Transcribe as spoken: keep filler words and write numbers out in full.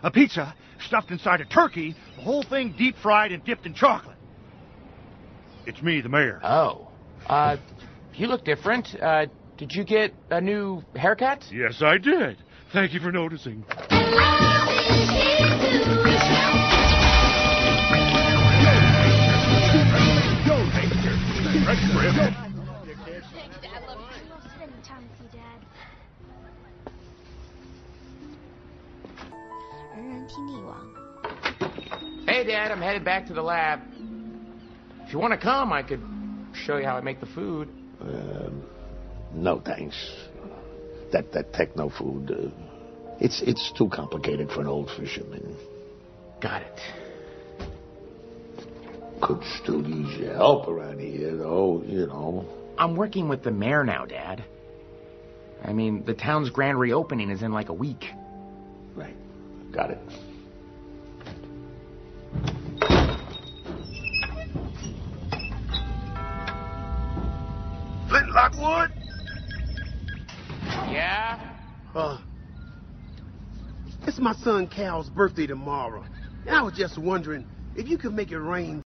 A pizza stuffed inside a turkey, the whole thing deep fried and dipped in chocolate. It's me, the mayor. Oh. Uh, you look different. Uh, did you get a new haircut? Yes, I did. Thank you for noticing. Hey, Dad, I'm headed back to the lab. If you want to come, I could show you how I make the food. Um, no, thanks. That that techno food, uh, it's it's too complicated for an old fisherman. Got it. Could still use your help around here, though, you know. I'm working with the mayor now, Dad. I mean, the town's grand reopening is in like a week. Right. Got it. Flint Lockwood? Yeah? Uh, it's my son Cal's birthday tomorrow. And I was just wondering if you could make it rain